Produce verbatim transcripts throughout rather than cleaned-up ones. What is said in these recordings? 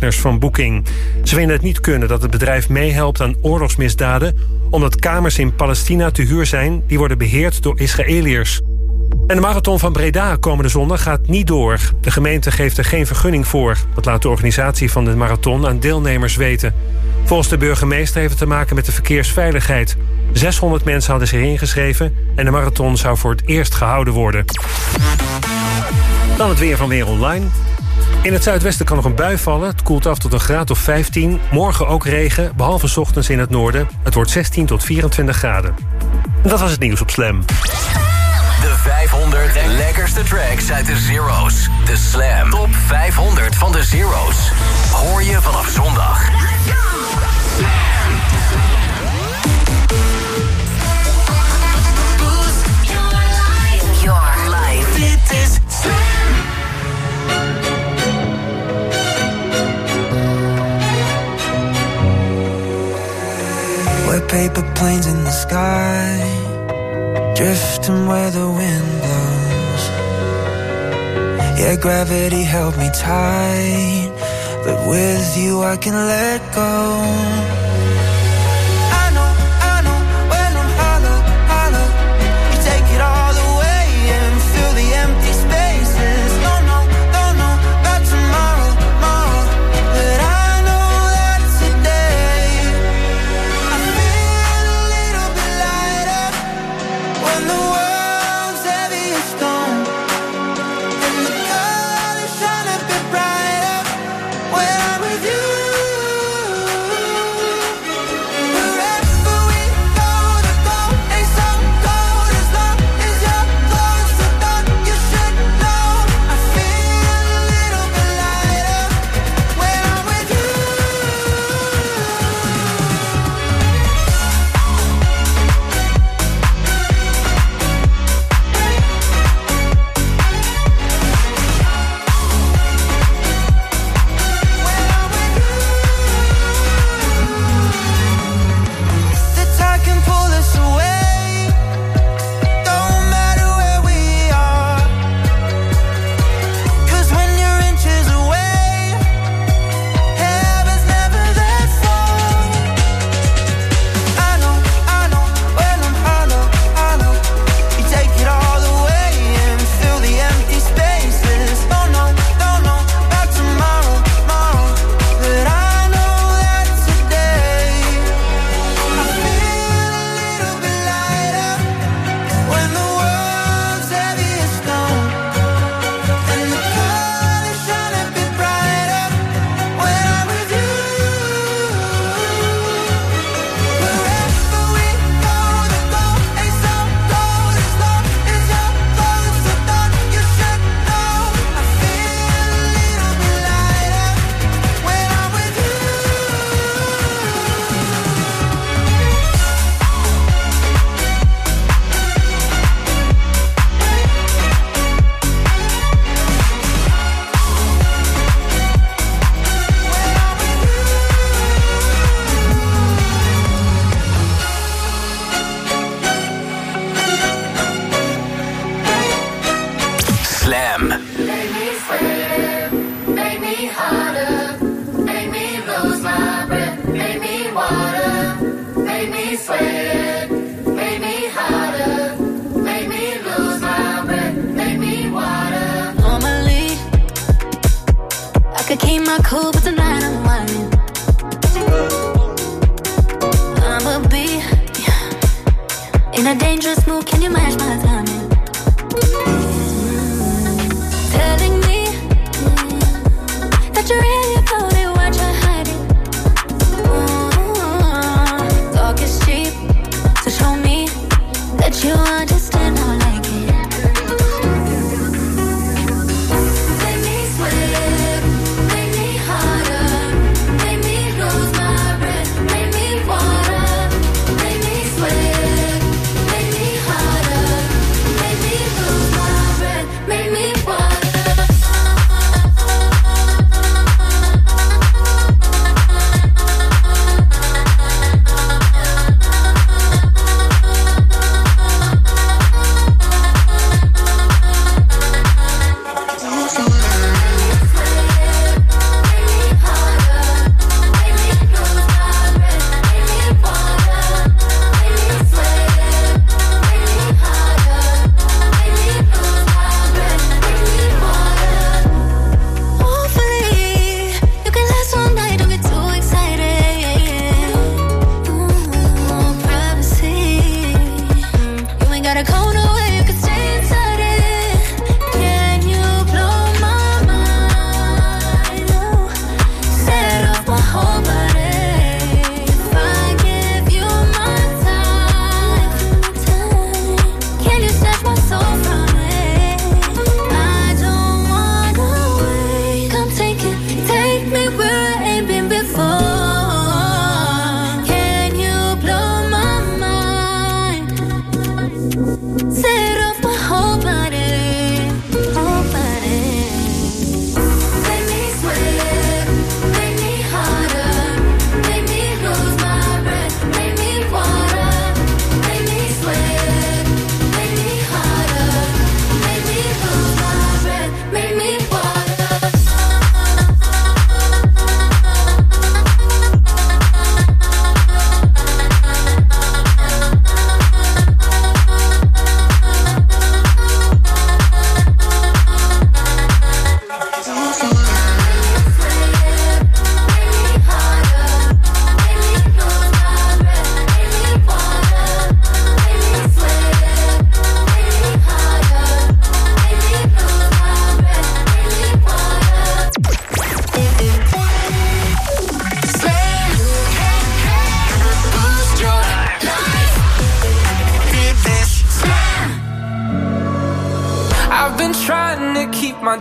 partners van Booking. Ze vinden het niet kunnen dat het bedrijf meehelpt aan oorlogsmisdaden, omdat kamers in Palestina te huur zijn die worden beheerd door Israëliërs. En de marathon van Breda komende zondag gaat niet door. De gemeente geeft er geen vergunning voor. Dat laat de organisatie van de marathon aan deelnemers weten. Volgens de burgemeester heeft het te maken met de verkeersveiligheid. zeshonderd mensen hadden zich ingeschreven en de marathon zou voor het eerst gehouden worden. Dan het weer van Weer Online. In het zuidwesten kan nog een bui vallen. Het koelt af tot een graad of vijftien. Morgen ook regen, behalve 's ochtends in het noorden. Het wordt zestien tot vierentwintig graden. En dat was het nieuws op Slam. De vijfhonderd lekkerste tracks uit de Zero's. De Slam Top vijfhonderd van de Zero's. Hoor je vanaf zondag. Boost your life. Your life. Dit is Slam. We're paper planes in the sky, drifting where the wind blows. Yeah, gravity held me tight, but with you I can let go. I know, I know, when I'm hollow, hollow, you take it all away and fill the empty spaces. Don't know, don't know about tomorrow, tomorrow, but I know that today I feel a little bit lighter when the world's heavy as stone, and the colors shine a bit brighter when I'm with you. Wherever we go, the goal ain't so cold as long as you're close. So don't you should know I feel a little bit lighter when I'm with you. The tide can pull us away, don't matter where we are, 'cause when you're inches away, heaven's never that far. I know, I know, when I'm hollow, hollow, you take it all away and fill the empty spaces. Don't know, don't know about tomorrow, tomorrow, but I know that today I feel a little bit lighter when the world's heavy as stone, and the colors shine a bit brighter when I'm with you. Wherever we go, the goal ain't so cold as long as you're close. So don't you should know I feel a little bit lighter when I'm with you. Slam. Make me sweat, make me harder, make me lose my breath, make me water, make me sweat, make me harder, make me lose my breath, make me water. Normally, I could keep my cool, but tonight I'm whining. I'ma be in a dangerous mood. Can you match my timing? Telling me that you're really about it, what you're hiding. Ooh, talk is cheap, so show me that you understand how I like it. Make me sweat, make me harder, make me lose my breath, make me water, make me sweat, make me harder,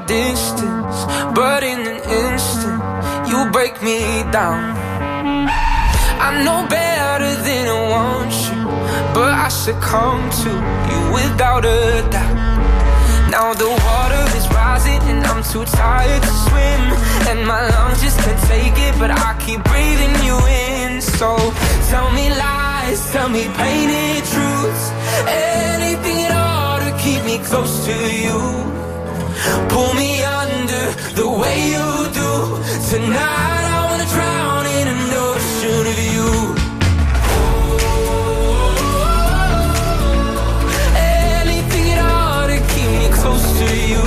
distance, but in an instant, you break me down. I know better than I want you, but I succumb to you without a doubt. Now the water is rising and I'm too tired to swim, and my lungs just can't take it, but I keep breathing you in. So tell me lies, tell me painted truths, anything at all to keep me close to you. Pull me under the way you do. Tonight I wanna drown in an ocean of you. Anything at all to keep me close to you.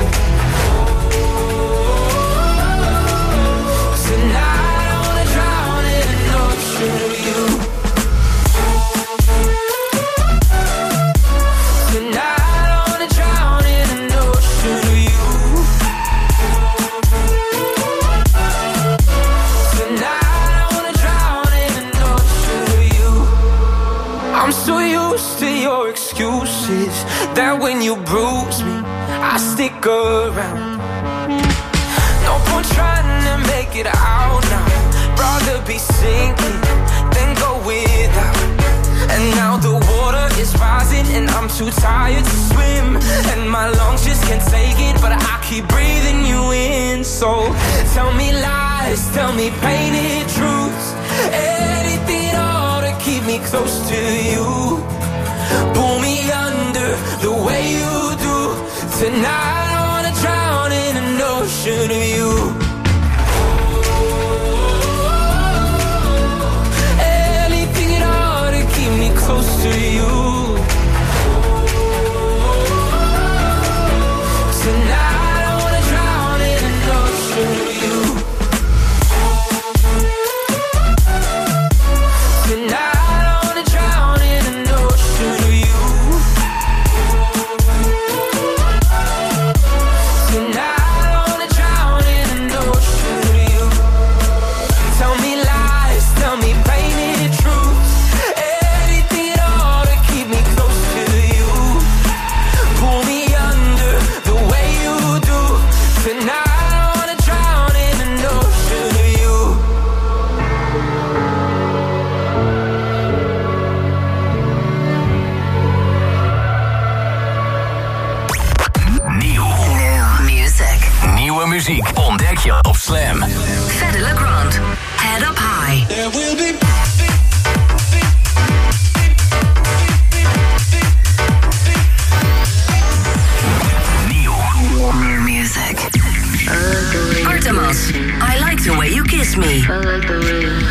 Tonight I wanna drown in an ocean of you. Tonight I wanna drown in an ocean of you. Tonight I wanna drown in an ocean of you. I'm so used to your excuses that when you bruise me, I stick around. No point trying to make it out now. Rather be sinking than go without. And now the water is rising and I'm too tired to swim, and my lungs just can't take it, but I keep breathing you in. So tell me lies, tell me painted truths, anything at all to keep me close to you. Pull me under the way you do. Tonight I wanna drown in an ocean of you. Anything at all to keep me close to you. Tonight I wanna drown in an ocean of you. Tonight I wanna drown in an ocean of you. Tonight I wanna drown in an ocean of you. Tell me lies, tell me painted truths, anything at all to keep me close to you. Pull me under the way you do. Tonight I wanna drown in an ocean of you. Nieuw. New music. Nieuwe muziek ontdek je op Slam. Fedde Le Grand. Head up high. There will be Nieuw. New music. Artemis. I like the way you kiss me. I like the way you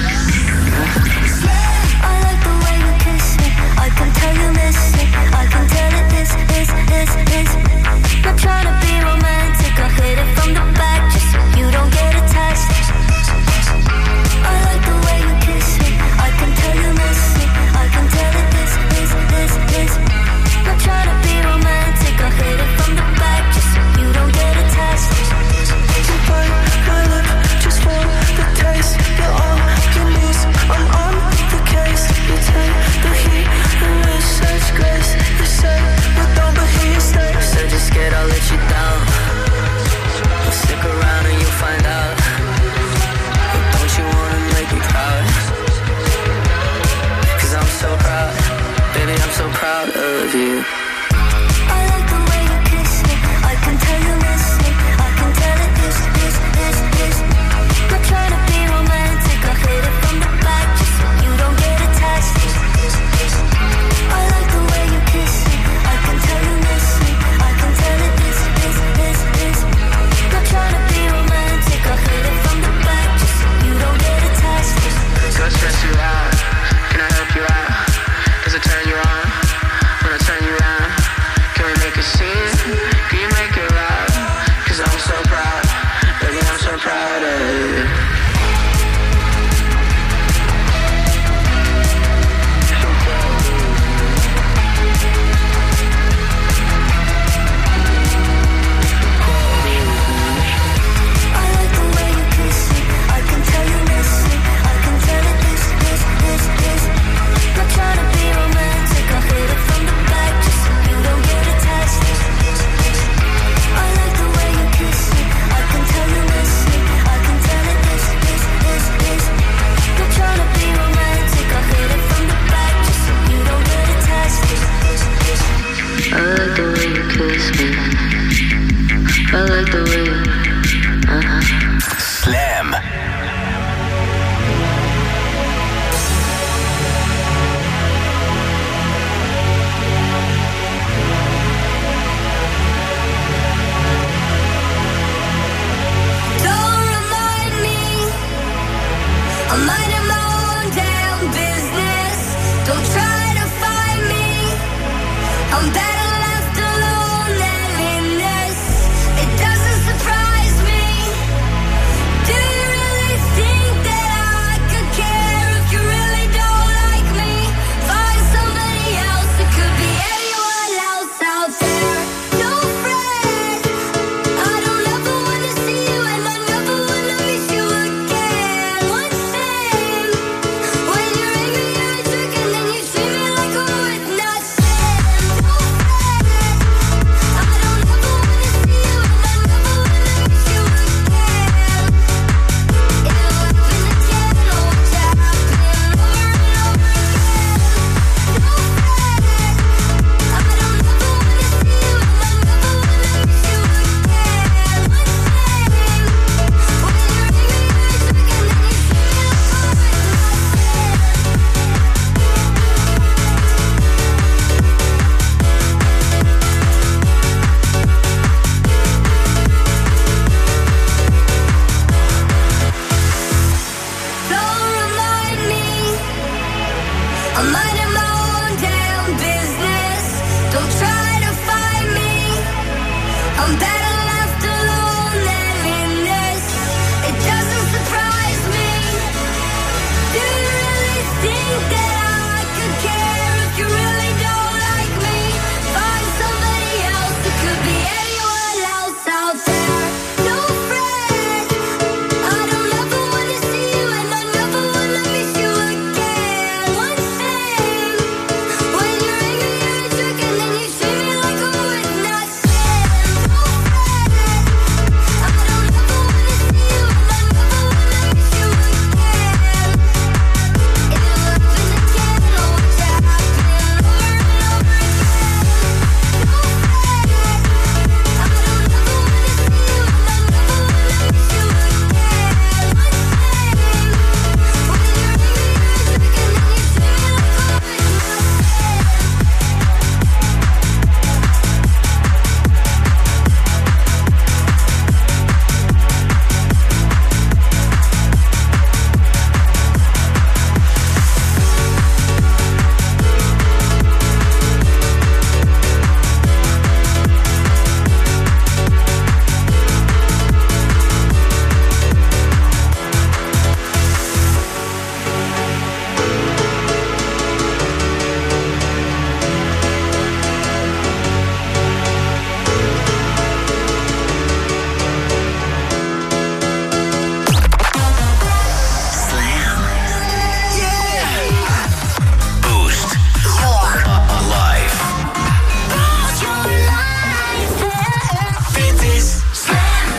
kiss me. I can tell you miss it. I can tell it this, this, this, this. Not trying to be romantic. I hit it from the back just so you don't get attached. I like the way you kiss me. I can tell you miss it. I can tell it this, this, this, this. Not trying to be romantic. I hit it from the back just so you don't get attached. to bite my lip just for the taste. You're all you I'm minding my own damn business. Don't try to find me. I'm better left alone than in this. It doesn't surprise me. Do you really think that I could care if you really don't like me? Find somebody else. It could be anyone else out there. No friend. I don't ever wanna see you, and I never wanna miss you again. One thing, when you're angry, you're a jerk, and then you treat me like a with nothing. No friend. I don't ever wanna see you, and I never wanna miss you again. It'll happen again, oh, it's happening over and over again. No friend. I don't ever wanna see you, and I never wanna miss you again. One thing, when you're angry, you're a jerk, and then you treat me like a with Don't remind me. I'm minding my own damn business. Don't try to find me. I'm better left alone than in this. It doesn't surprise me. Do you really think that I could care if you really don't like me? Find somebody else. It could be anyone else out there. No friend. I don't ever wanna see you, and I never wanna miss you again. One thing, when you're angry, you're a jerk, and then you treat me like a with nothing. No friend. I don't ever wanna see you, and I never wanna miss you again. It'll happen again, oh, it's happening over and over again. No friend. I don't ever wanna see you, and I never wanna miss you again. One thing, when you're angry, you're a jerk, and then you treat me like a with Boost your life. Dit is Slam.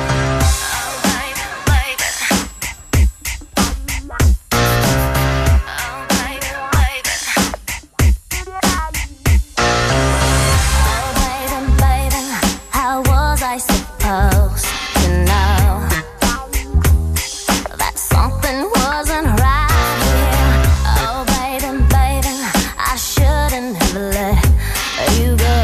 How was I supposed to know that something wasn't right here? Oh, baby, baby, I shouldn't have let you go.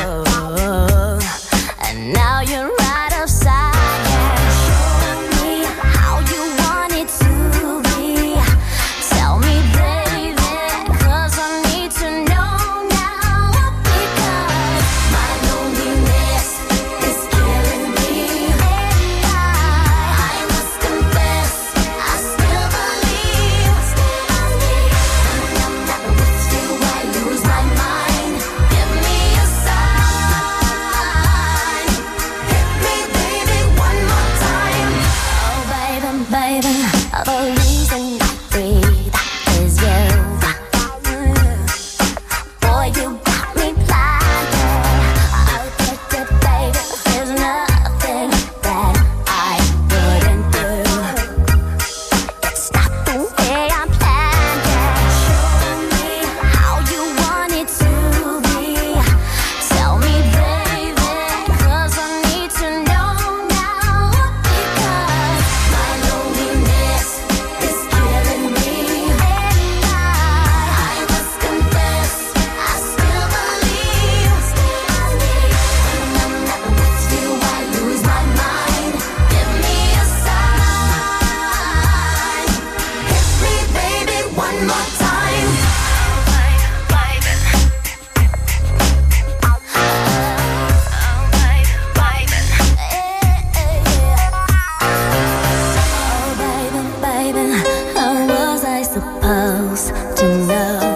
And now you're right upside down. Show me how you want it to be. Tell me, baby, 'cause I need to know now. Because my loneliness is killing me. And I, I must confess, I still believe, still believe. When I'm not with you, I lose my mind. Give me a sign. Hit me, baby, one more time. Oh, baby, baby, the reason I breathe is you. Boy, you got me blinded. I'll get it, baby. There's nothing that I wouldn't do. It's not the way I planned it. Show me how you want it to be. Tell me, baby, 'cause I need to know now. Because my loneliness is killing me. supposed to know?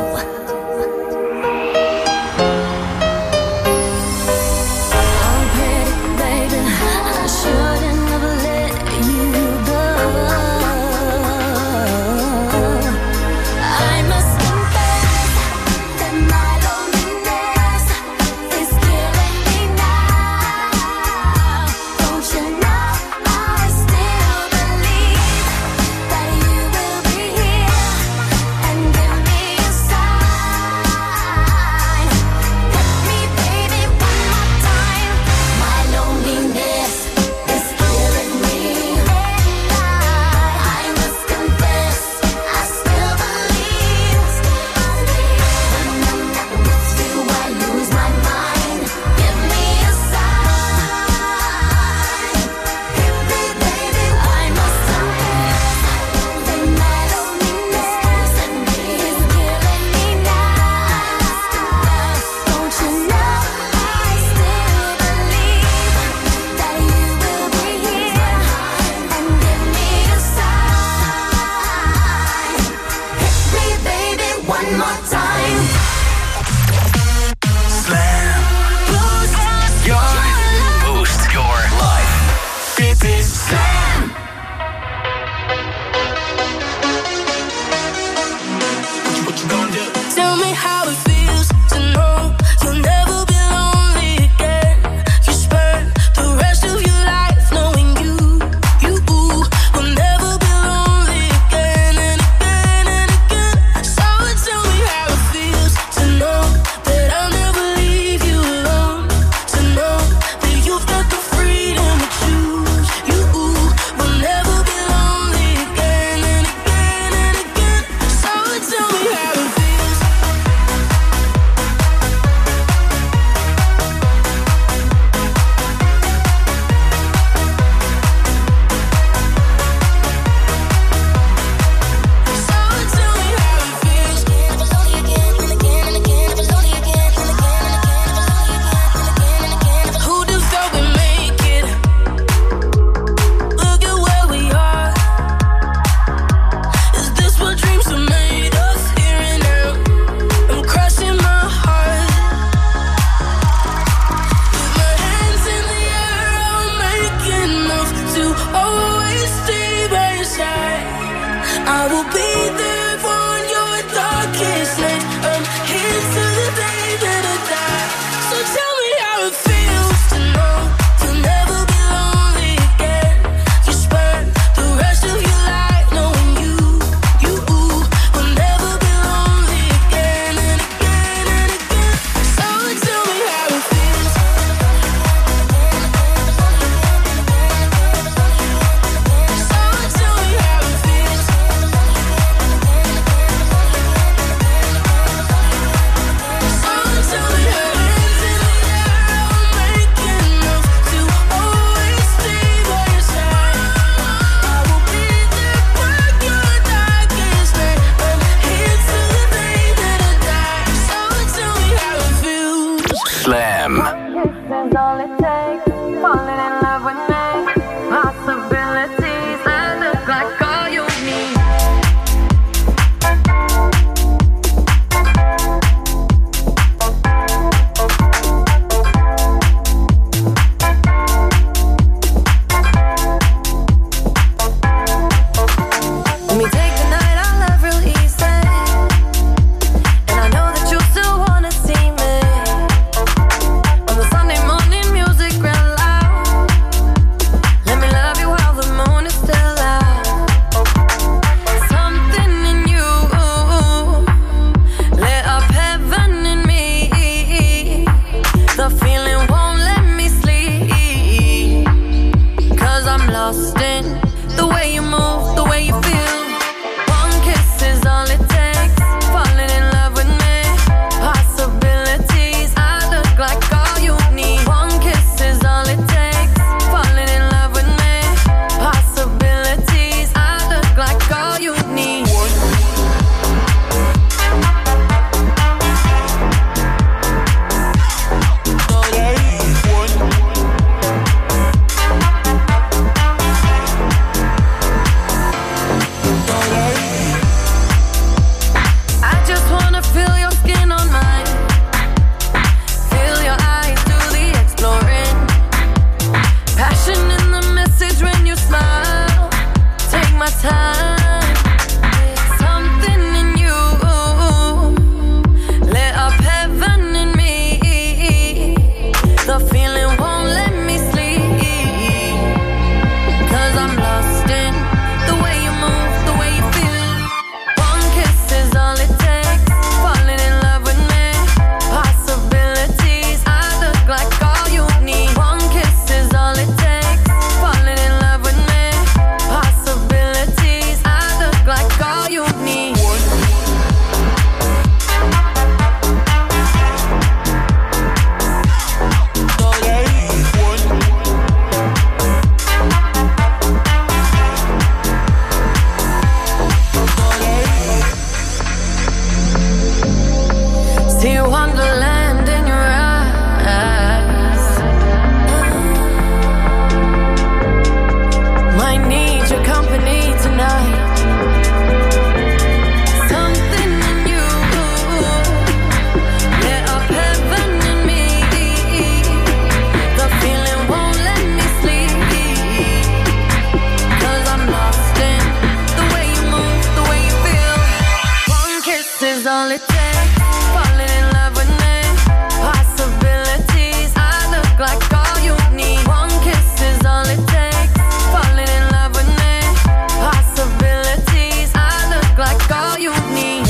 all it takes. Falling in love with me. Possibilities. I look like all you need. One kiss is all it takes. Falling in love with me. Possibilities. I look like all you need.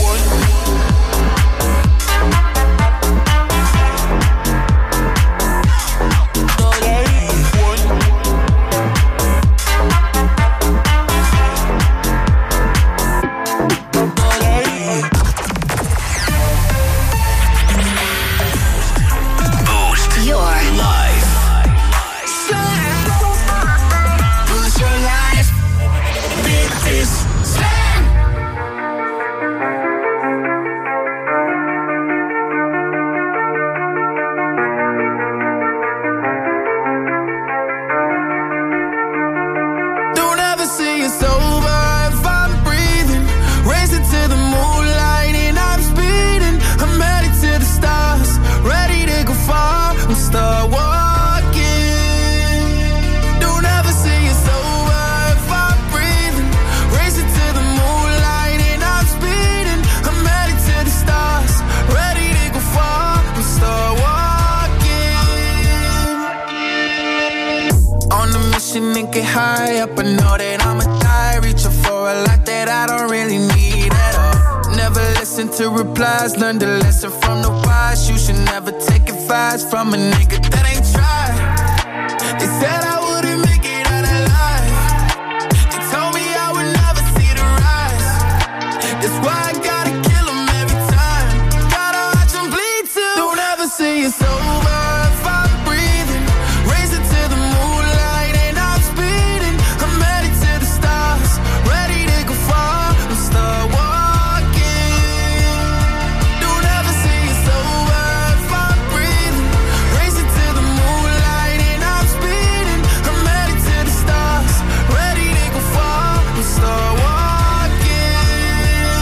Get high up, I know that I'ma die. Reaching for a lot that I don't really need at all. Never listen to replies, learn the lesson from the wise. You should never take advice from a nigga that ain't tried. They said I wouldn't make it out alive. They told me I would never see the rise. That's why I gotta kill them every time. Gotta watch them bleed too. Don't ever say it's over if I'm breathing. Raise it to the moonlight and I'm speeding. I'm headed to the stars, ready to go far and start walking. Don't ever say it's over if I'm breathing. Raise it to the moonlight and I'm speeding. I'm headed to the stars, ready to go far and start walking.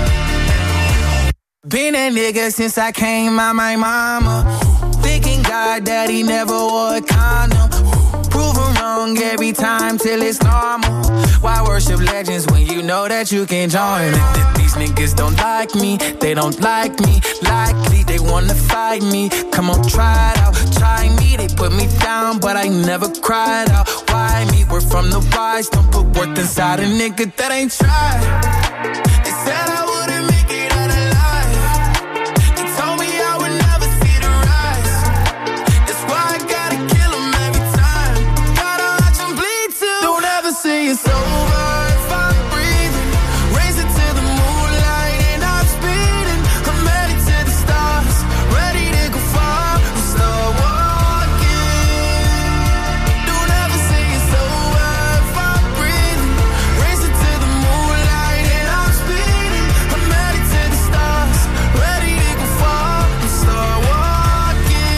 Been a nigga since I came out my mama. Thinking God that he never wore a condom. Proven wrong every time till it's normal. Why worship legends when you know that you can join? These niggas don't like me, they don't like me. Likely they wanna fight me. Come on, try it out, try me. They put me down, but I never cried out. Why me? We're from the wise. Don't put worth inside a nigga that ain't tried. They said I wouldn't make it out alive. They told me I would never see the rise. That's why I gotta kill them every time. Gotta watch them bleed too. Don't ever say it's over if I'm breathing. Raise it to the moonlight and I'm speeding. I'm headed to the stars, ready to go far and start walking. Don't ever say it's over if I'm breathing. Raise it to the moonlight and I'm speeding. I'm headed to the stars, ready to go far and start walking.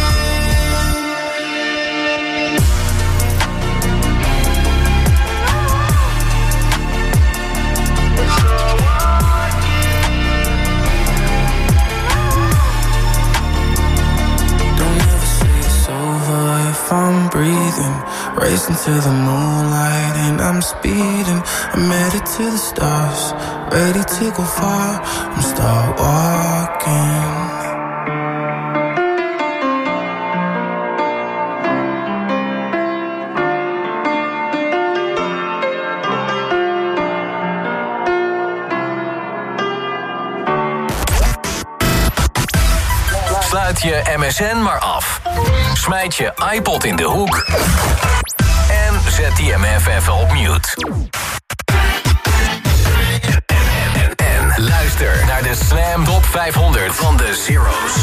Don't ever say it's over if I'm breathing. Racing to the moonlight and I'm speeding. I'm headed to the stars, ready to go far and start walking. Sluit je M S N maar af. Smijt je iPod in de hoek. En zet die M F even op mute. En, en luister naar de Slam Top vijfhonderd van de Zero's.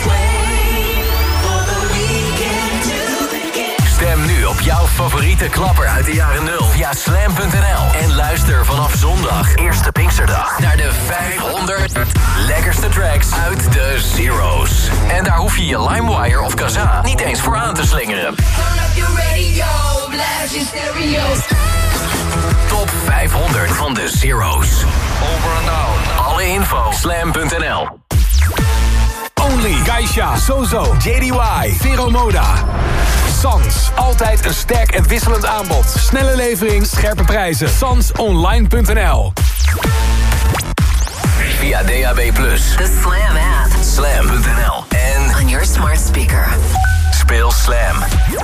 Stem nu op jouw favoriete klapper uit de jaren nul via slam punt n l. En luister vanaf zondag, eerste Pinksterdag, naar de vijfhonderd lekkerste tracks uit de Zero's. En daar hoef je je LimeWire of Kazaa niet eens voor aan te slingeren. Top vijfhonderd van de Zero's. Over and out. Alle info, slam punt n l. Only, Geisha, Sozo, J D Y, Vero Moda. Sans, altijd een sterk en wisselend aanbod. Snelle levering, scherpe prijzen. Sans online punt n l. via D A B plus, The Slam app. slam punt n l en On your smart speaker. speel Slam.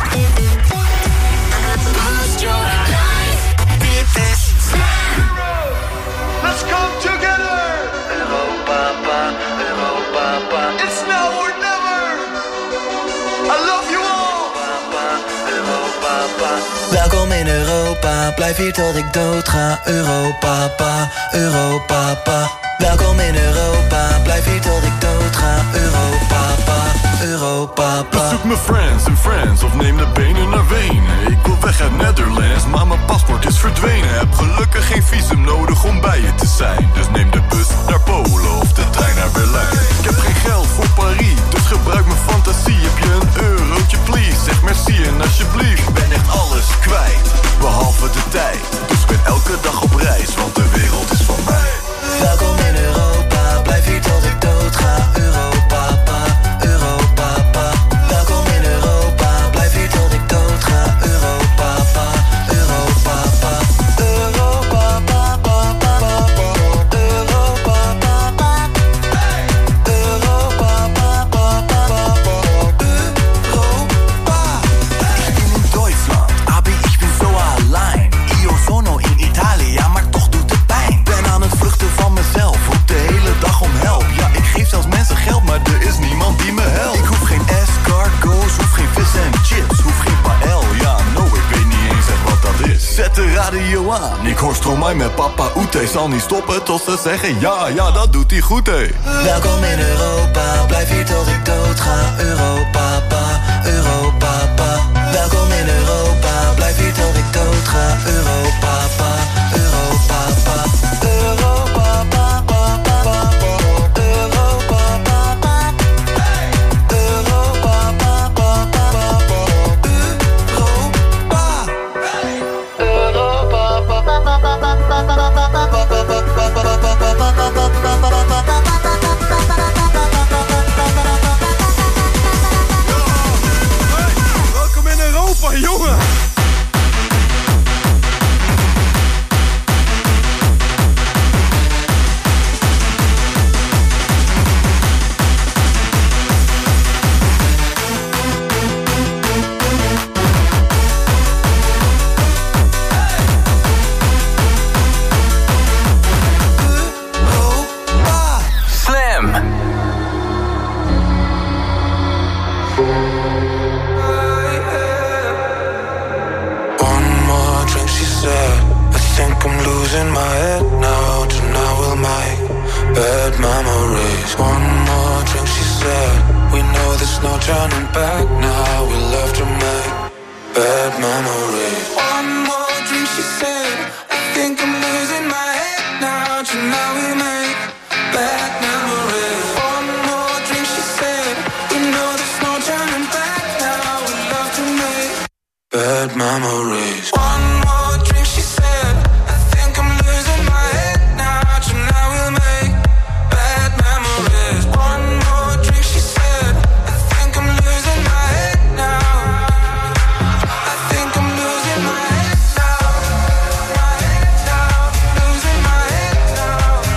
Let's come together. Europa, Europa. It's now or never. I love you all. Europa. Welkom in Europa. Blijf hier tot ik dood ga. Europa, Europa. Welkom in Europa. Blijf hier tot ik dood ga. Europa, Europa. Bezoek mijn friends en friends of neem de benen naar Wenen. Ik wil weg uit Netherlands, maar mijn paspoort is verdwenen. Heb gelukkig geen visum nodig om bij je te zijn. Dus neem de bus naar Polen of de trein naar Berlijn. Ik heb geen geld voor Paris, dus gebruik mijn fantasie. Heb je een eurotje please, zeg merci en alsjeblieft. Ik ben echt alles kwijt, behalve de tijd. Dus ik ben elke dag op reis, want de wereld is van mij. Welkom in Europa, blijf hier tot ik dood ga. Europa, Europa. Welkom in Europa, blijf hier tot ik dood ga. Europa, Europa. Europa, Ich bin in Deutschland, aber ich bin so allein. Io sono in Italia, maar toch doet het pijn. Ben aan het vluchten van mezelf, roep de hele dag om help. Ja, ik geef zelfs mensen geld, maar er is niemand die me helpt. Ik hoef geen escargots, hoef geen vis en chips, hoef geen paella. Ja, no, ik weet niet eens echt wat dat is. Zet de radio aan, ik hoor Stromae met Papa Oete. Zal niet stoppen tot ze zeggen ja, ja, dat doet hij goed, hé. welkom in Europa, blijf hier tot ik dood ga. Europa, Europa. Welkom in Europa, blijf hier tot ik dood ga. Europa, Europa. Europa, Welkom in Europa, jongen! Slam. One more drink, she said. I think I'm losing my head now. Tonight we'll make bad memories. One more drink, she said. We know there's no turning back now. We love to make bad memories. One more drink, she said. I think I'm losing my head now. Tonight we make bad memories. One more drink, she said. We know there's no turning back now. We love to make bad memories. One more drink, she said. I think I'm losing my head now. Tonight we'll make bad memories. One more drink, she said. I think I'm losing my head now. I think I'm losing my head now. My head now. Losing my head now.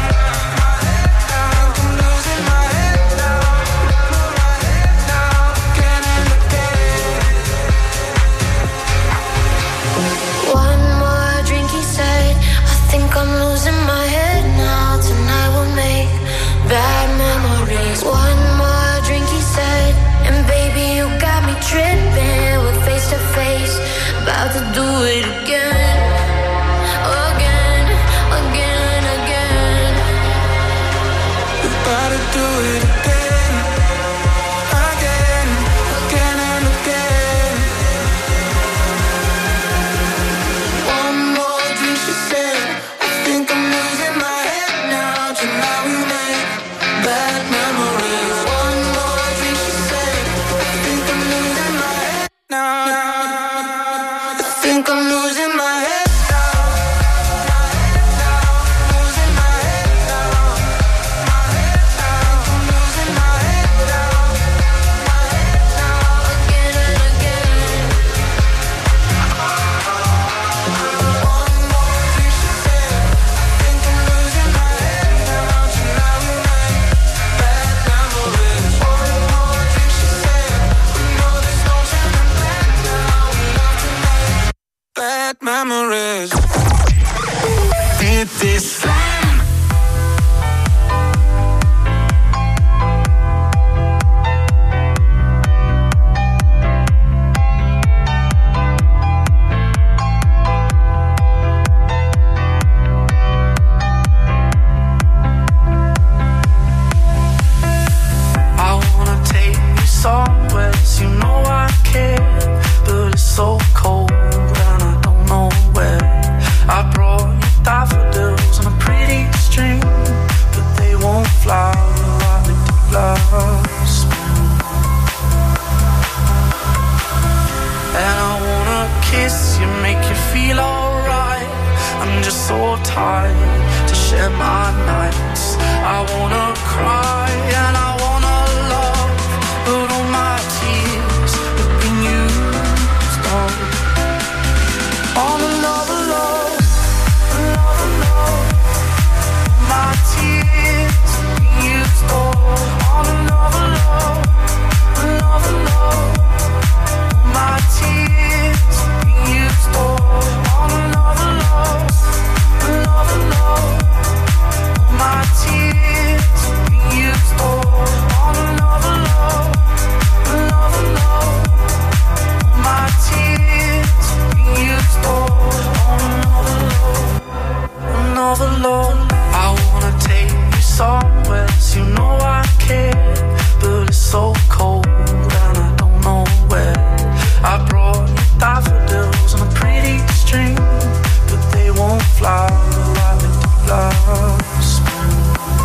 my nights. I wanna cry and I wanna love, but all my tears have been used on. On another love, another love. My tears have been used on. On another love, another love. My tears have been used on. On another love, another love. My tears have been used on another love, another love. My tears have been used on another love, another love. I wanna take you somewhere, so you know I care, but it's so cold and I don't know where. I brought you daffodils on a pretty string, but they won't fly like they do last spring.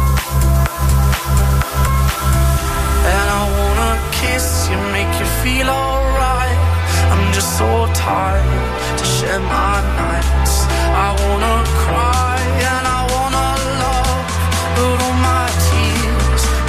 And I wanna kiss you, make you feel alright. I'm just so tired to share my nights. I wanna cry and I wanna love, but all my tears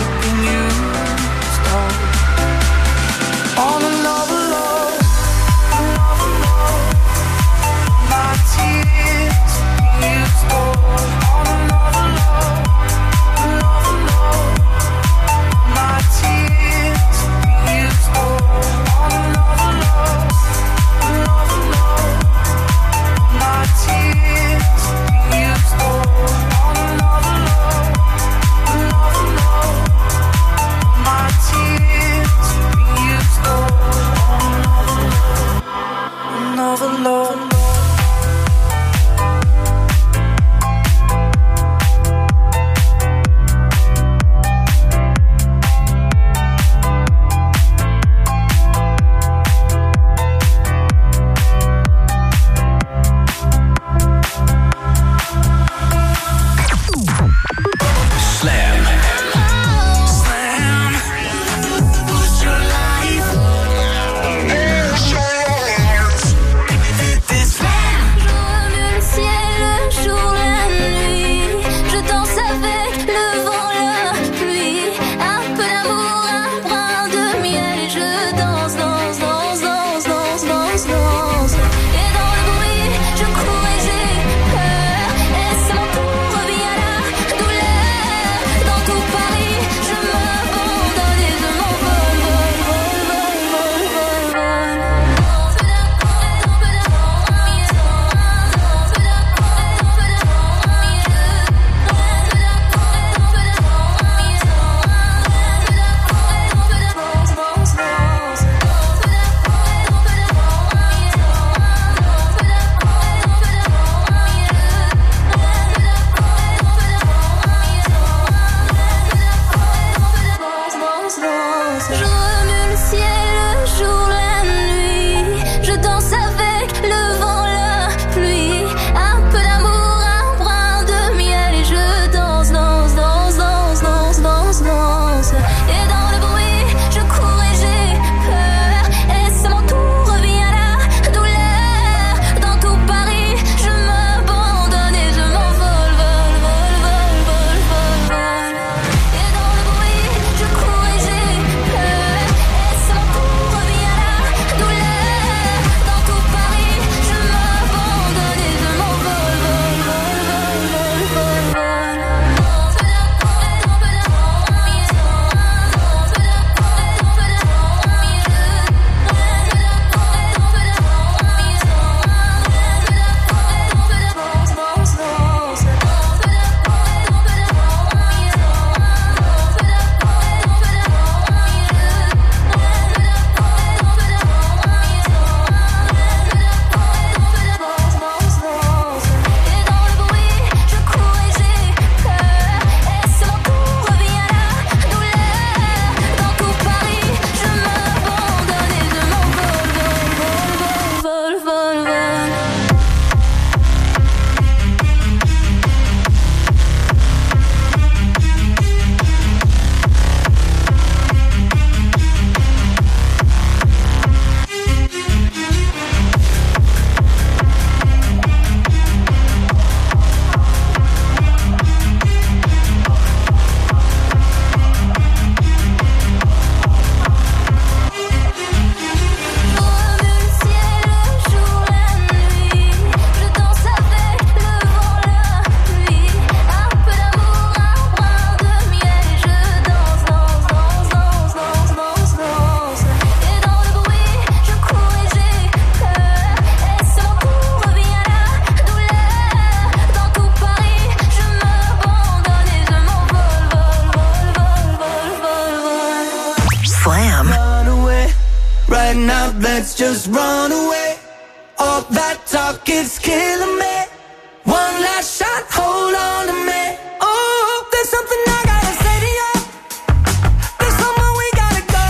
now, let's just run away. All that talk is killing me. One last shot, hold on to me. Oh, there's something I gotta say to you. There's somewhere we gotta go.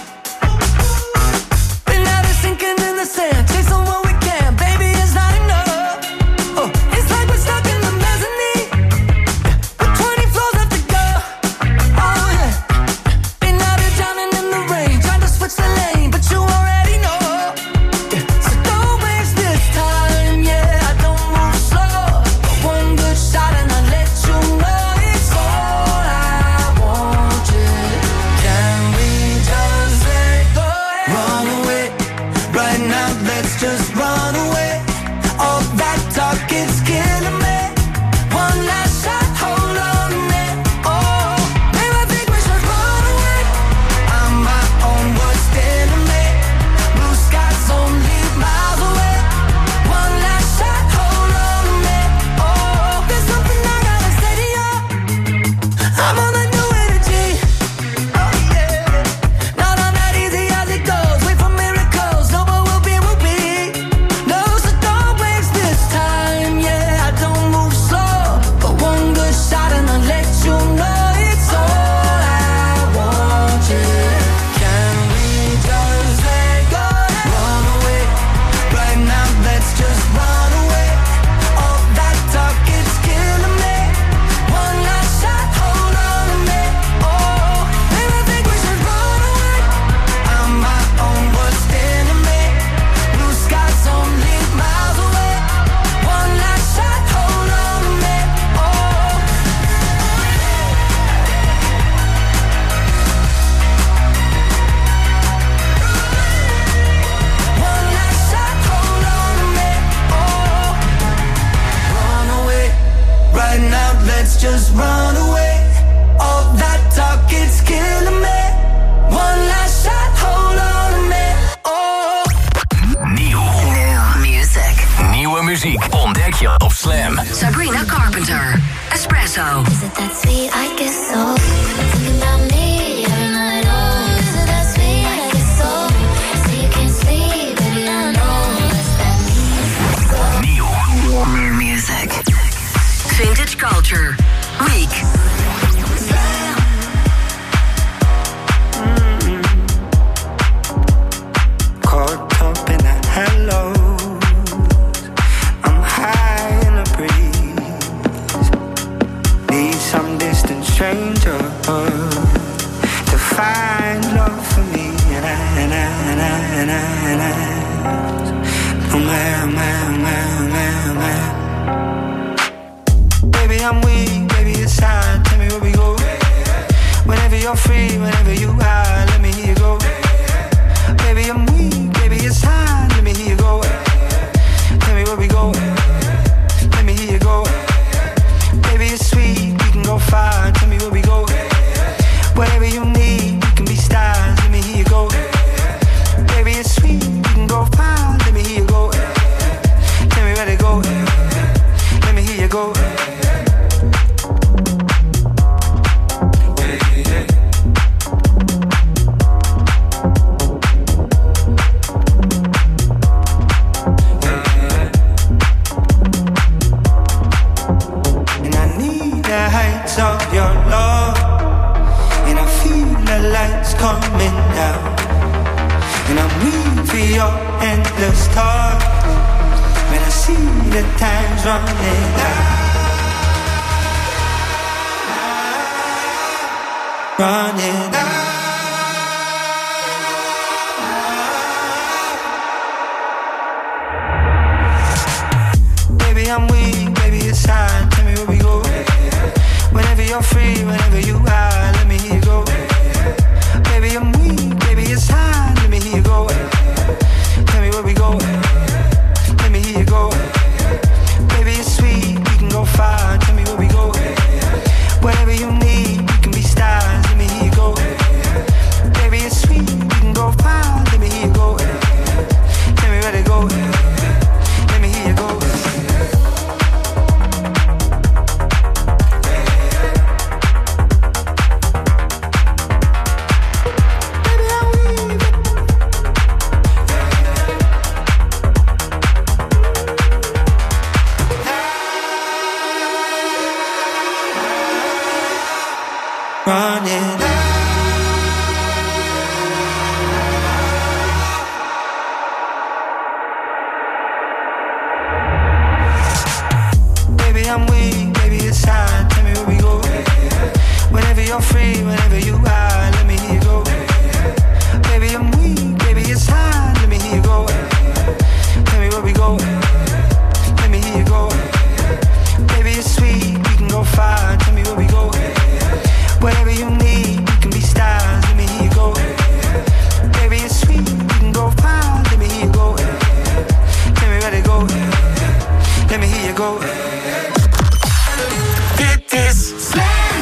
Been out of sinking in the sand, chasing what we can, baby, it's not enough. Oh, it's like we're stuck in the mezzanine, with twenty floors left to go. Oh yeah, been out here drowning in the rain, trying to switch the lane, but you already know. Yeah. So don't waste this time, yeah, I don't move slow. But one good shot and I'll let you know it's all I want, yeah. Can we just let go? Run away, right now, let's just run away. All that talk is killing me. One last shot, hold on to me. Oh, maybe I think we should run away. I'm my own worst enemy. Blue skies only miles away. One last shot, hold on to me. Oh, there's something I gotta say to you. I'm on the new energy. Oh yeah, not on that easy as it goes. Wait for miracles, no, but we'll be, we'll be. No, so don't waste this time. Yeah, I don't move slow, but one good shot and I'll let you know it's all I want. Yeah, can we just let go? Run away, right now, let's just run away. All that talk is killing me. One last shot, hold on to me. Oh, maybe I think we should run away. I'm my own worst enemy. Blue skies only miles away. One last shot, hold on to me. Oh, one last shot, hold on to me. Oh, run away, right now, let's just run away. All that talk is killing me. One last shot, hold on to me. Oh. Nieuw. New music. Nieuwe muziek ontdek je op Slam. Sabrina Carpenter. Espresso. Is it that sweet? I guess so. Thinking about me every night. Oh, is it that sweet? I guess so. So you can't sleep, baby, I know. Is that me? Nieuw. New music. Vintage culture. Week. Caught up in the hellos. I'm high in the breeze. Need some distant stranger to find love for me. And I, and I, and I, and I, and I. Oh man, man, man, man, man. Baby, I'm weak, baby, it's hard. Tell me where we go. Whenever you're free, whenever you are, let me hear you go. Baby, I'm weak, baby, it's hard. Let me hear you go. Tell me where we go. Let me hear you go. Baby, it's sweet, we can go far. Tell me where we go. Whatever you need, we can be stars. Let me hear you go. Baby, it's sweet, we can go far. Let me hear you go. Tell me where to go. Let me hear you go. And I need the heights of your love, and I feel the lights coming down, and I'm weak for your endless talk. When I see the time's running out, running out. Baby, I'm weak, baby, it's hard. Tell me where we go. Whenever you're free, whenever you are, let me hear you go. Baby, I'm weak, baby, it's hard. Let me hear you go. Tell me where we go. Let me hear you go. Baby, it's sweet, we can go far. Tell me where we go. Whatever you need, we can be stars. Let me hear you go. Baby, it's sweet, we can go far. Let me hear you go. Tell me where to go. Let me hear you go. running. Baby, I'm weak, baby, it's hard. Tell me where we go. Whenever you're free, whenever you are, let me hear you go. Baby, I'm weak, baby, it's hard. Let me hear you go. Tell me where we go. Let me hear you go. Baby, it's sweet, we can go far. Tell me where we go. Whatever you need, we can be stars. Let me hear you go. Baby, it's sweet, we can go far. Let me hear you go. Tell me where to go. Let me hear you go. Dit is Slam.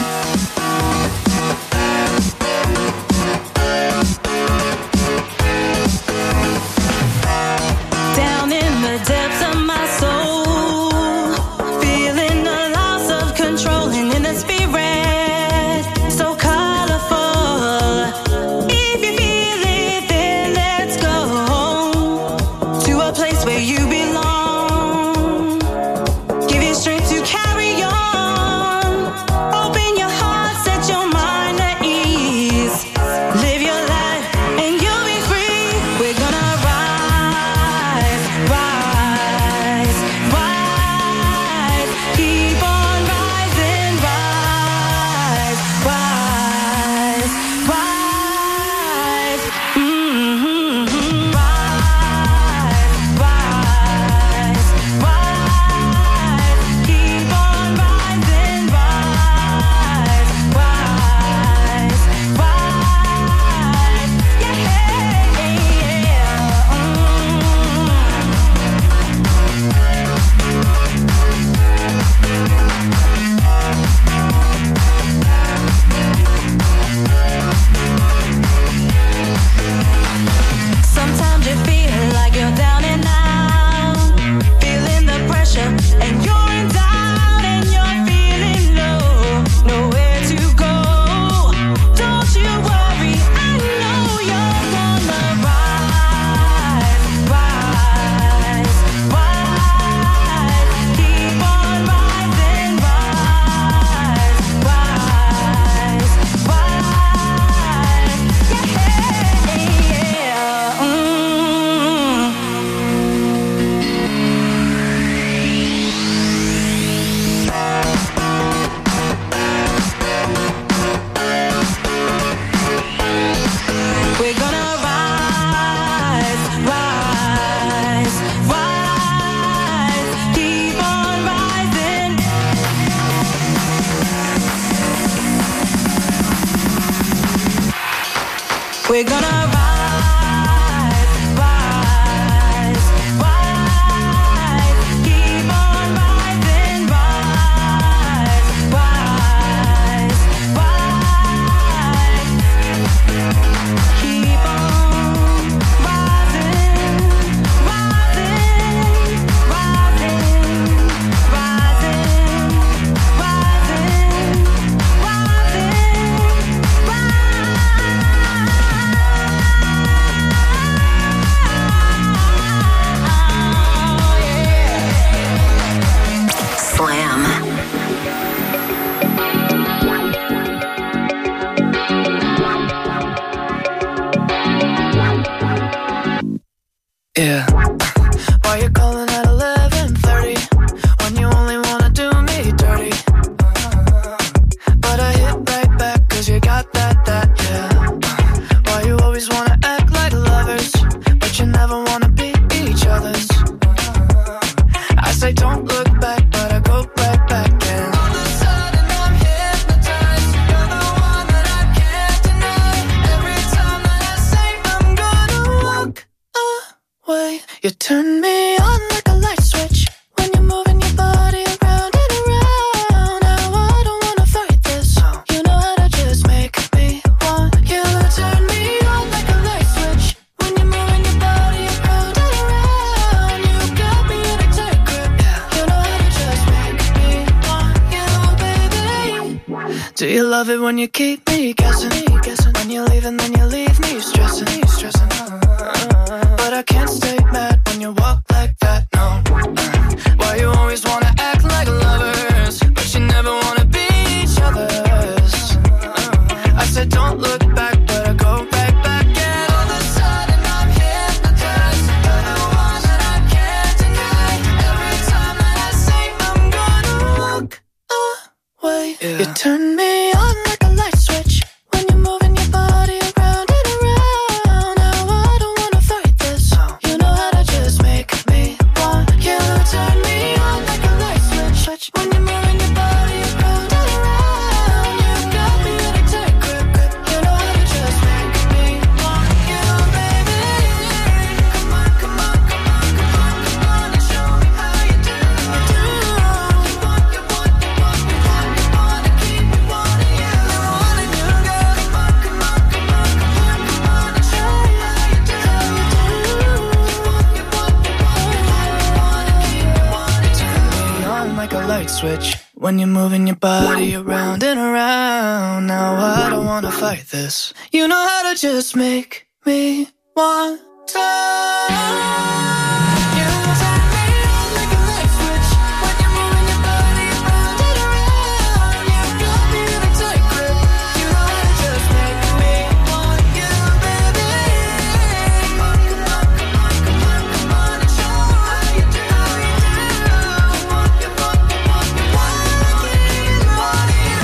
Down in the depths of my soul, feeling the loss of control and in the spirit, so colorful. If you feel it, then let's go to a place where you belong. Give you strength to carry on. Open your heart, set your mind at ease. Live your life and you'll be free. We're gonna rise, rise, rise. Keep on rising, rise, rise, rise. Mm-hmm. Rise, rise, rise. Keep on rising, rise, rise, rise. Yeah, yeah. Sometimes you feel like you're down and out, feeling the pressure, and you're in doubt, and you're feeling low, nowhere to go. Don't you worry, I know you're gonna rise, rise, rise. Keep on rising, rise, rise, rise. Yeah, yeah. Mm. We're gonna rise, rise, rise. Keep on rising. We're gonna rise, rise, rise. Keep on rising, rise, rise, rise. Keep on rising, rising, rising, rising, Slam. Yeah. Why you calling at eleven thirty when you only wanna do me dirty? But I hit right back cause you got that, that, yeah. Why you always wanna act like lovers, but you never wanna be each other's? I say don't look back, but I go right back and all of a sudden I'm hypnotized. You're the one that I can't deny. Every time that I say I'm gonna walk away, you turn me on like a light switch when you're moving your body around and around. Now I don't wanna fight this. You know how to just make me want you. Turn me on like a light switch when you're moving your body around and around. You got me in a tight grip. You know how to just make me want you, baby. Do you love it when you keep me guessing? When you leave and then you leave me stressing, stressing. But I can't stay mad when you walk like that, no. Why you always wanna act like lovers, but you never wanna be each other's? I way. Yeah. You turn me on like a light switch when you're moving your body around and around. Now I don't wanna fight this. You know how to just make me want you. Turn me on like a light switch when you're moving your body around and around. You got me in a tight grip, grip. You know how to just make me want you, baby. Come on, come on, come on, come on, come on, and show me how you do. do. You want, you want, you want, you want, you want to keep me wanting you, wanting you, girl. Come on, come on, come on, come on, come on, and show me how you do. You want, you want, you want, you want, you want to keep me wanting you. Turn me on like a light switch when you're moving your body around and around. Now I don't wanna fight this. You know how to just make me want to. You turn me on like a light switch when you're moving your body around and around. You got me in a tight grip. You know how to just make me want you, baby. Come on, come on, come on, come on, come on, and show me how you do. You want, you want, you want, you want to keep me wanting you,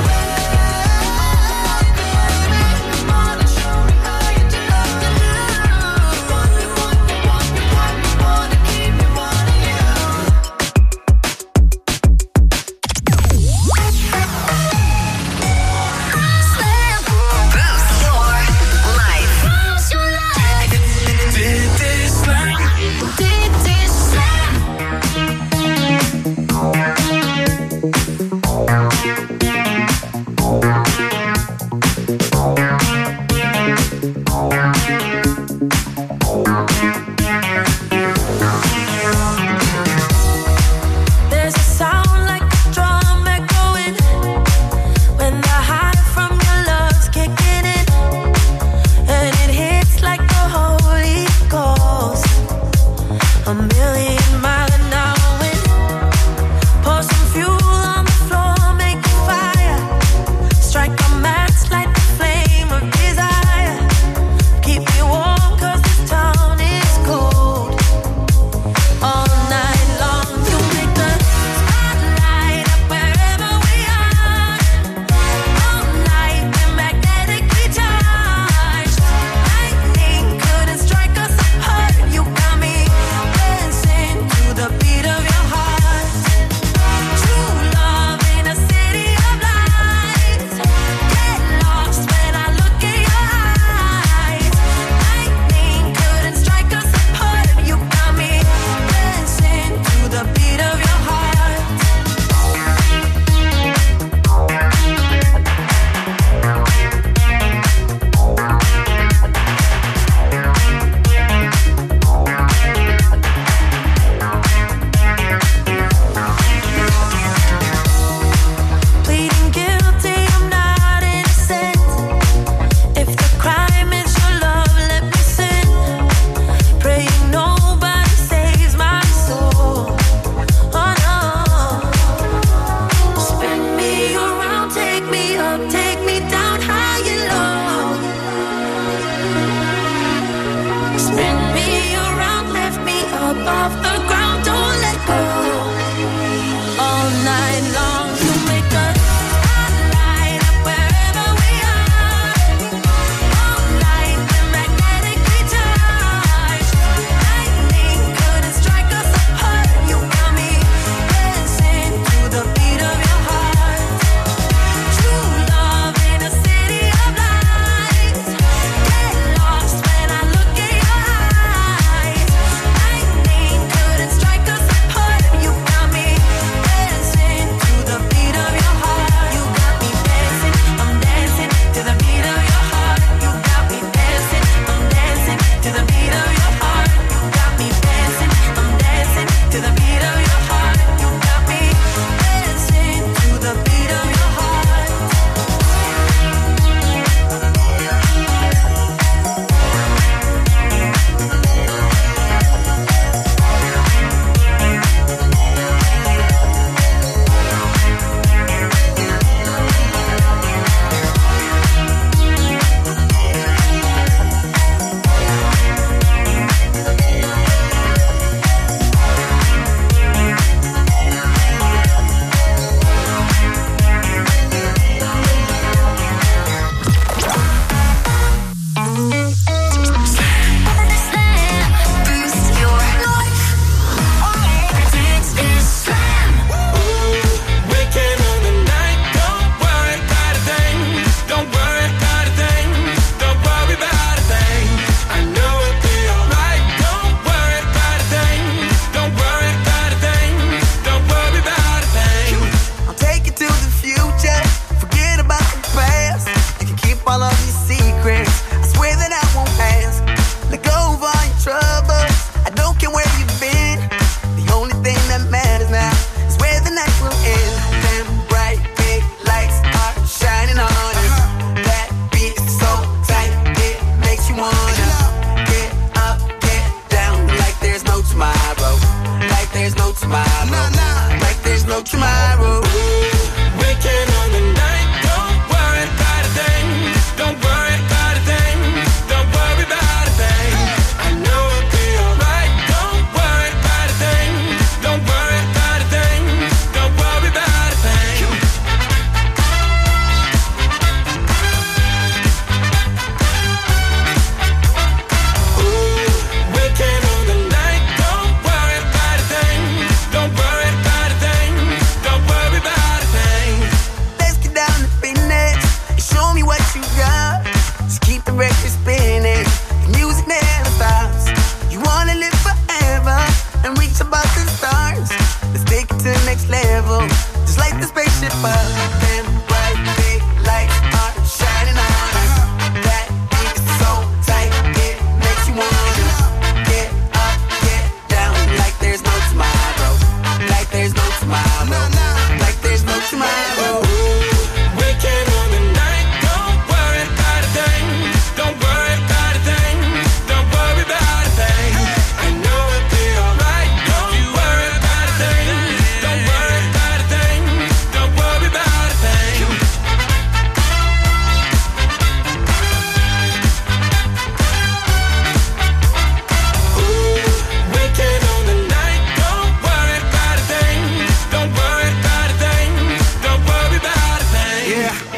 baby. Come on and show me how you do. You want, you want, you want, you want,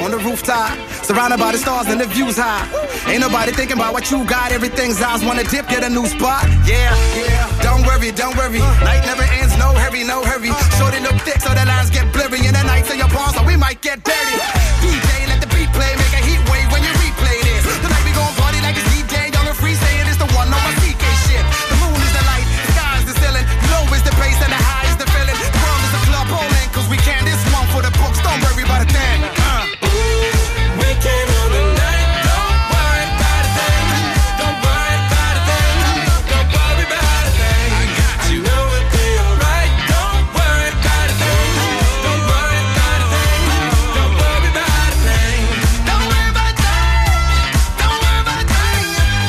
on the rooftop, surrounded by the stars and the views high. Ain't nobody thinking about what you got. Everything's eyes wanna dip, get a new spot. Yeah, yeah. Don't worry, don't worry. Night never ends, no hurry, no hurry. Shorty look thick, so the lines get blurry. And the nights in your palms, so we might get dirty. D J, let the beat play, make a heat wave when you replay this. Tonight we gon' party like it's D J, young and free, saying it's the one on my C K shit. The moon is the light, the sky is the ceiling. Low is the bass and the high is the feeling. The world is a club, holding, cause we can. This one for the books, don't worry about a thing. Uh. We came on the night, don't worry about a thing. Don't worry about a thing. Don't worry about a thing. I got you. You know it'll be alright. Don't worry about a thing. Don't worry about a thing. Don't worry about a thing. Don't worry about a thing. Don't worry about a thing.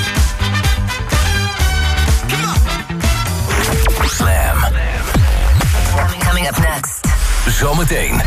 Come on. Slam. Coming up next. Zometeen